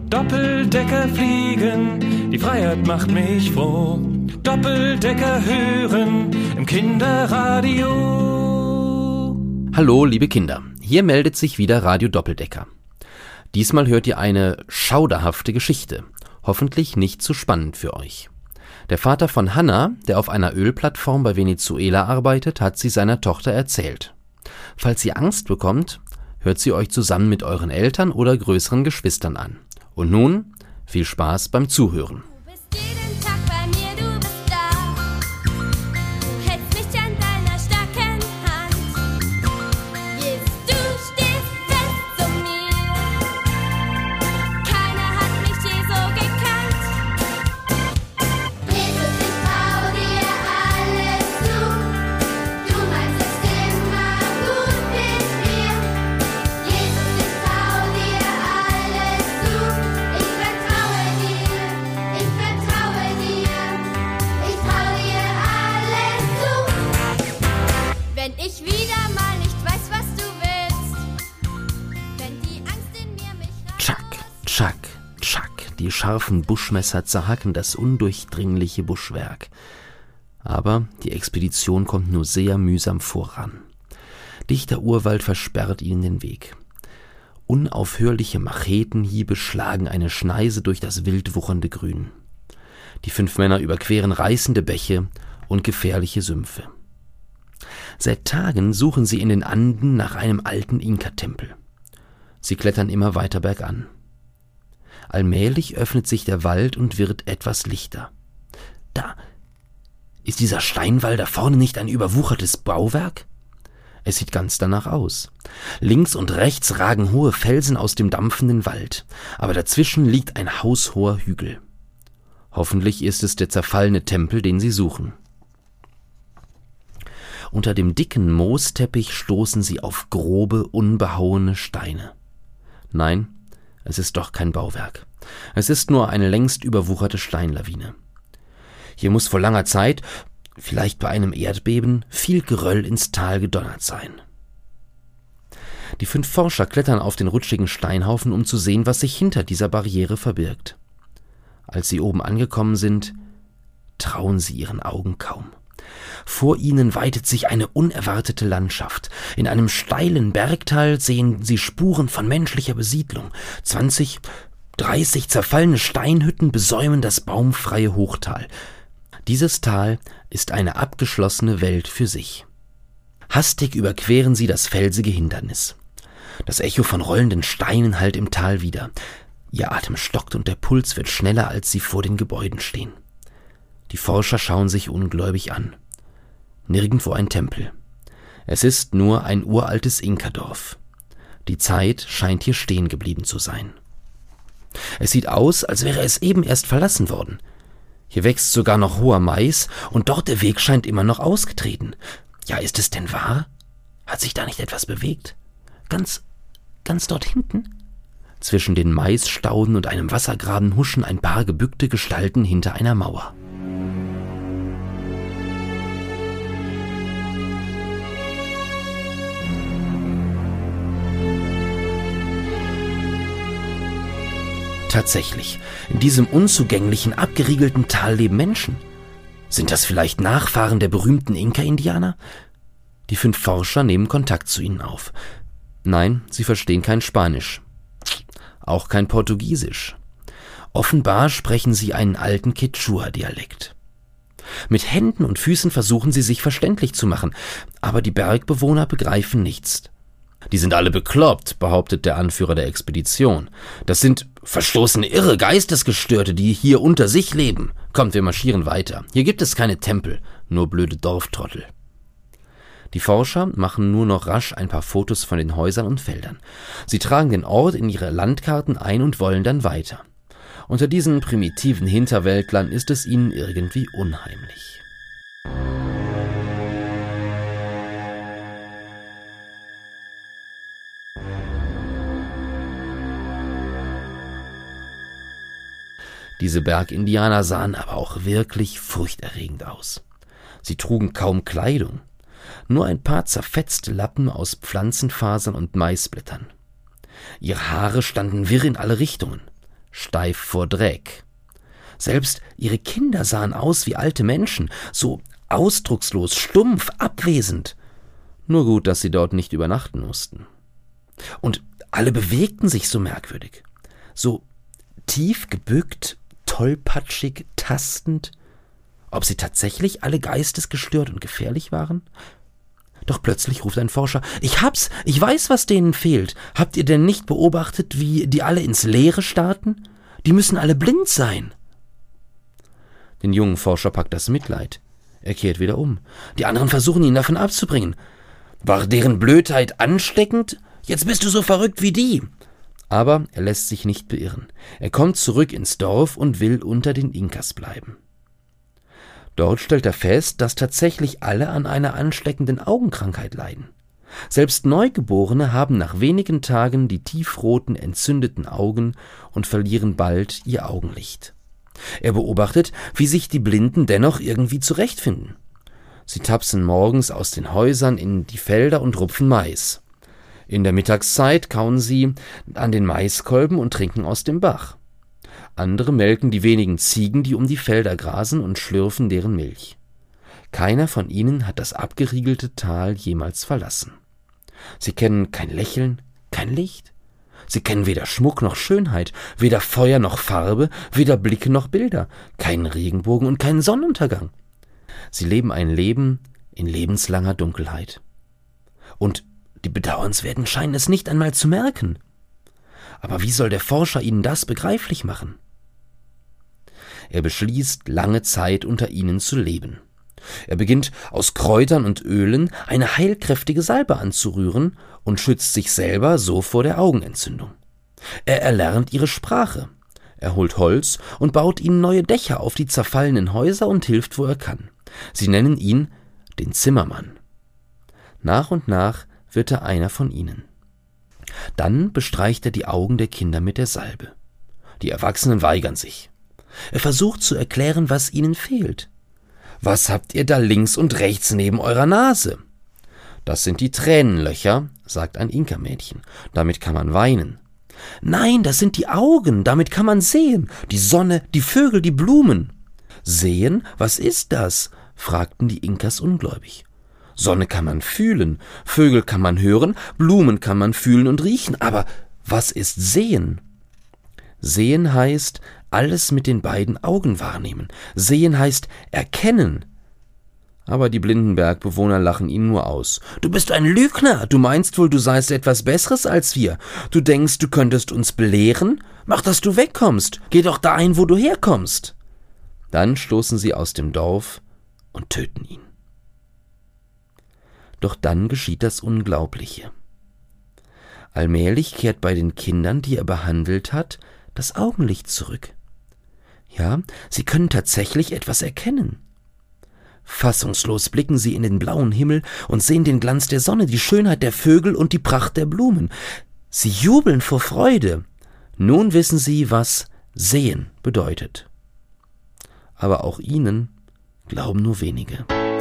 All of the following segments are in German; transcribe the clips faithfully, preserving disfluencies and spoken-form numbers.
Doppeldecker fliegen, die Freiheit macht mich froh. Doppeldecker hören im Kinderradio. Hallo, liebe Kinder, hier meldet sich wieder Radio Doppeldecker. Diesmal hört ihr eine schauderhafte Geschichte, hoffentlich nicht zu spannend für euch. Der Vater von Hannah, der auf einer Ölplattform bei Venezuela arbeitet, hat sie seiner Tochter erzählt. Falls ihr Angst bekommt, hört sie euch zusammen mit euren Eltern oder größeren Geschwistern an. Und nun, viel Spaß beim Zuhören. Tschack, tschack, die scharfen Buschmesser zerhacken das undurchdringliche Buschwerk. Aber die Expedition kommt nur sehr mühsam voran. Dichter Urwald versperrt ihnen den Weg. Unaufhörliche Machetenhiebe schlagen eine Schneise durch das wild wuchernde Grün. Die fünf Männer überqueren reißende Bäche und gefährliche Sümpfe. Seit Tagen suchen sie in den Anden nach einem alten Inka-Tempel. Sie klettern immer weiter bergan. Allmählich öffnet sich der Wald und wird etwas lichter. Da! Ist dieser Steinwall da vorne nicht ein überwuchertes Bauwerk? Es sieht ganz danach aus. Links und rechts ragen hohe Felsen aus dem dampfenden Wald, aber dazwischen liegt ein haushoher Hügel. Hoffentlich ist es der zerfallene Tempel, den sie suchen. Unter dem dicken Moosteppich stoßen sie auf grobe, unbehauene Steine. Nein, es ist doch kein Bauwerk. Es ist nur eine längst überwucherte Steinlawine. Hier muss vor langer Zeit, vielleicht bei einem Erdbeben, viel Geröll ins Tal gedonnert sein. Die fünf Forscher klettern auf den rutschigen Steinhaufen, um zu sehen, was sich hinter dieser Barriere verbirgt. Als sie oben angekommen sind, trauen sie ihren Augen kaum. Vor ihnen weitet sich eine unerwartete Landschaft. In einem steilen Bergtal sehen sie Spuren von menschlicher Besiedlung. Zwanzig, dreißig zerfallene Steinhütten besäumen das baumfreie Hochtal. Dieses Tal ist eine abgeschlossene Welt für sich. Hastig überqueren sie das felsige Hindernis. Das Echo von rollenden Steinen hallt im Tal wieder. Ihr Atem stockt und der Puls wird schneller, als sie vor den Gebäuden stehen. Die Forscher schauen sich ungläubig an. Nirgendwo ein Tempel. Es ist nur ein uraltes Inka-Dorf. Die Zeit scheint hier stehen geblieben zu sein. Es sieht aus, als wäre es eben erst verlassen worden. Hier wächst sogar noch hoher Mais und dort der Weg scheint immer noch ausgetreten. Ja, ist es denn wahr? Hat sich da nicht etwas bewegt? Ganz, ganz dort hinten? Zwischen den Maisstauden und einem Wassergraben huschen ein paar gebückte Gestalten hinter einer Mauer. Tatsächlich, in diesem unzugänglichen, abgeriegelten Tal leben Menschen. Sind das vielleicht Nachfahren der berühmten Inka-Indianer? Die fünf Forscher nehmen Kontakt zu ihnen auf. Nein, sie verstehen kein Spanisch. Auch kein Portugiesisch. Offenbar sprechen sie einen alten Quechua-Dialekt. Mit Händen und Füßen versuchen sie, sich verständlich zu machen, aber die Bergbewohner begreifen nichts. Die sind alle bekloppt, behauptet der Anführer der Expedition. Das sind verstoßene Irre, Geistesgestörte, die hier unter sich leben. Kommt, wir marschieren weiter. Hier gibt es keine Tempel, nur blöde Dorftrottel. Die Forscher machen nur noch rasch ein paar Fotos von den Häusern und Feldern. Sie tragen den Ort in ihre Landkarten ein und wollen dann weiter. Unter diesen primitiven Hinterwäldlern ist es ihnen irgendwie unheimlich. Diese Bergindianer sahen aber auch wirklich furchterregend aus. Sie trugen kaum Kleidung, nur ein paar zerfetzte Lappen aus Pflanzenfasern und Maisblättern. Ihre Haare standen wirr in alle Richtungen. steif vor Dreck. Selbst ihre Kinder sahen aus wie alte Menschen, so ausdruckslos, stumpf, abwesend. Nur gut, dass sie dort nicht übernachten mussten. Und alle bewegten sich so merkwürdig, so tief gebückt, tollpatschig, tastend. Ob sie tatsächlich alle geistesgestört und gefährlich waren? Doch plötzlich ruft ein Forscher: »Ich hab's, ich weiß, was denen fehlt. Habt ihr denn nicht beobachtet, wie die alle ins Leere starrten? Die müssen alle blind sein.« Den jungen Forscher packt das Mitleid. Er kehrt wieder um. Die anderen versuchen, ihn davon abzubringen. »War deren Blödheit ansteckend? Jetzt bist du so verrückt wie die.« Aber er lässt sich nicht beirren. Er kommt zurück ins Dorf und will unter den Inkas bleiben. Dort stellt er fest, dass tatsächlich alle an einer ansteckenden Augenkrankheit leiden. Selbst Neugeborene haben nach wenigen Tagen die tiefroten, entzündeten Augen und verlieren bald ihr Augenlicht. Er beobachtet, wie sich die Blinden dennoch irgendwie zurechtfinden. Sie tapsen morgens aus den Häusern in die Felder und rupfen Mais. In der Mittagszeit kauen sie an den Maiskolben und trinken aus dem Bach. Andere melken die wenigen Ziegen, die um die Felder grasen, und schlürfen deren Milch. Keiner von ihnen hat das abgeriegelte Tal jemals verlassen. Sie kennen kein Lächeln, kein Licht. Sie kennen weder Schmuck noch Schönheit, weder Feuer noch Farbe, weder Blicke noch Bilder, keinen Regenbogen und keinen Sonnenuntergang. Sie leben ein Leben in lebenslanger Dunkelheit. Und die Bedauernswerten scheinen es nicht einmal zu merken. Aber wie soll der Forscher ihnen das begreiflich machen? Er beschließt, lange Zeit unter ihnen zu leben. Er beginnt, aus Kräutern und Ölen eine heilkräftige Salbe anzurühren und schützt sich selber so vor der Augenentzündung. Er erlernt ihre Sprache. Er holt Holz und baut ihnen neue Dächer auf die zerfallenen Häuser und hilft, wo er kann. Sie nennen ihn den Zimmermann. Nach und nach wird er einer von ihnen. Dann bestreicht er die Augen der Kinder mit der Salbe. Die Erwachsenen weigern sich. Er versucht zu erklären, was ihnen fehlt. »Was habt ihr da links und rechts neben eurer Nase?« »Das sind die Tränenlöcher«, sagt ein Inka-Mädchen. »Damit kann man weinen.« »Nein, das sind die Augen, damit kann man sehen. Die Sonne, die Vögel, die Blumen.« »Sehen? Was ist das?« fragten die Inkas ungläubig. »Sonne kann man fühlen, Vögel kann man hören, Blumen kann man fühlen und riechen. Aber was ist Sehen?« Sehen heißt, alles mit den beiden Augen wahrnehmen. Sehen heißt erkennen. Aber die blinden Bergbewohner lachen ihn nur aus. »Du bist ein Lügner! Du meinst wohl, du seist etwas Besseres als wir. Du denkst, du könntest uns belehren? Mach, dass du wegkommst. Geh doch dahin, wo du herkommst.« Dann stoßen sie aus dem Dorf und töten ihn. Doch dann geschieht das Unglaubliche. Allmählich kehrt bei den Kindern, die er behandelt hat, das Augenlicht zurück. Ja, sie können tatsächlich etwas erkennen. Fassungslos blicken sie in den blauen Himmel und sehen den Glanz der Sonne, die Schönheit der Vögel und die Pracht der Blumen. Sie jubeln vor Freude. Nun wissen sie, was Sehen bedeutet. Aber auch ihnen glauben nur wenige.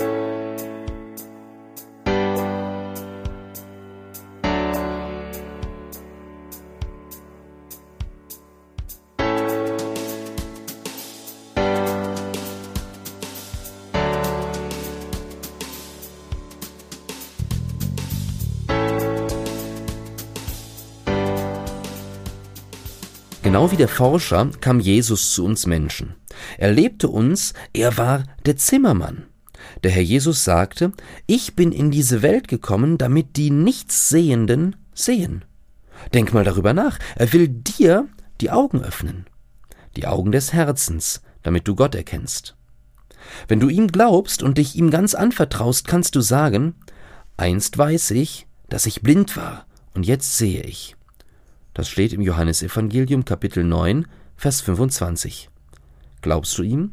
Genau wie der Forscher kam Jesus zu uns Menschen. Er lebte uns, er war der Zimmermann. Der Herr Jesus sagte: »Ich bin in diese Welt gekommen, damit die Nichtssehenden sehen.« Denk mal darüber nach. Er will dir die Augen öffnen. Die Augen des Herzens, damit du Gott erkennst. Wenn du ihm glaubst und dich ihm ganz anvertraust, kannst du sagen: »Einst weiß ich, dass ich blind war, und jetzt sehe ich.« Das steht im Johannesevangelium Kapitel neun, Vers fünfundzwanzig. Glaubst du ihm?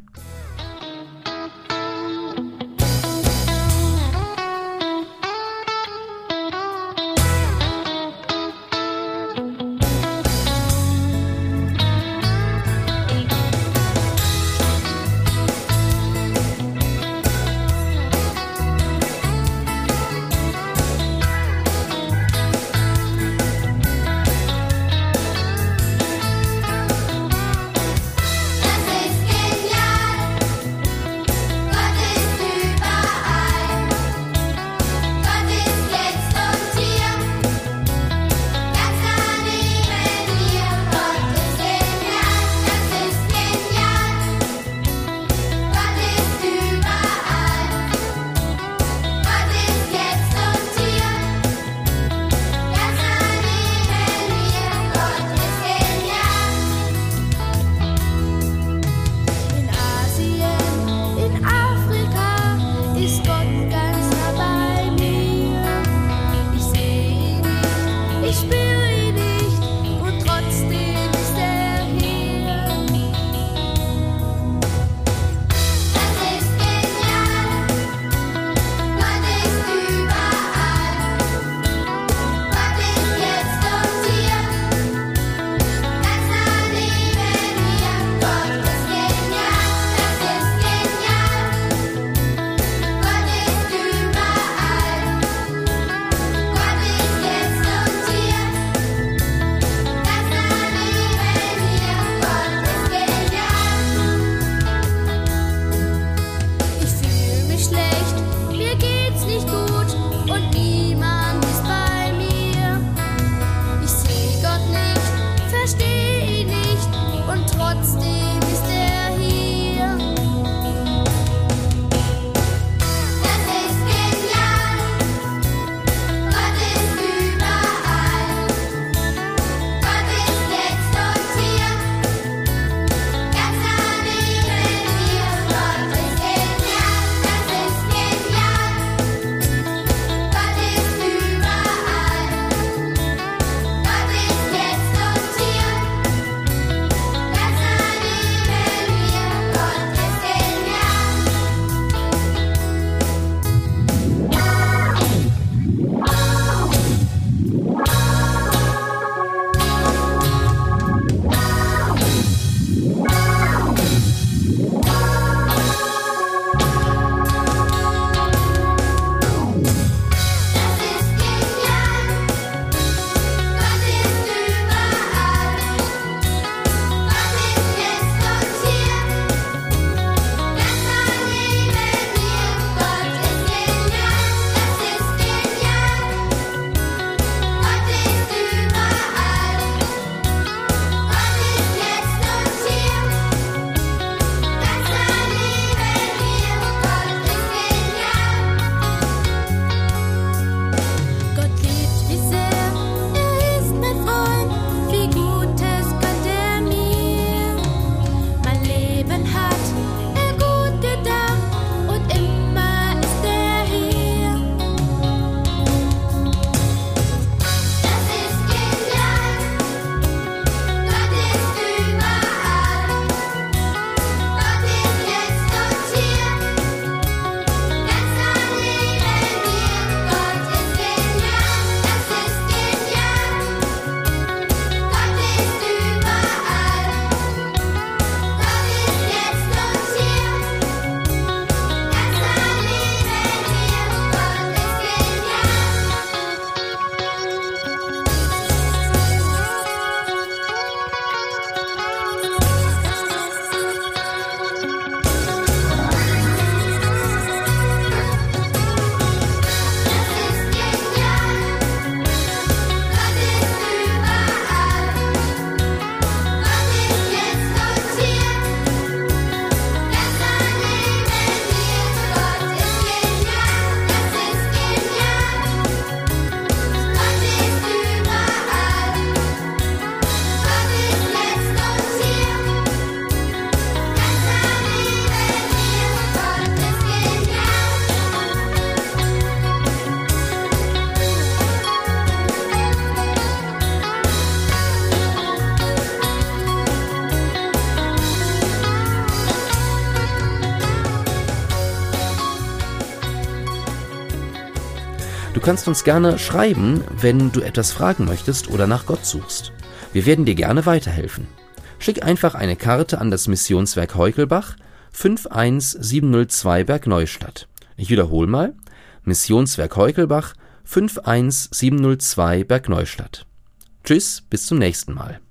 kannst uns gerne schreiben, wenn du etwas fragen möchtest oder nach Gott suchst. Wir werden dir gerne weiterhelfen. Schick einfach eine Karte an das Missionswerk Heukelbach, fünf eins sieben null zwei Bergneustadt. Ich wiederhole mal, Missionswerk Heukelbach, fünf eins sieben null zwei Bergneustadt. Tschüss, bis zum nächsten Mal.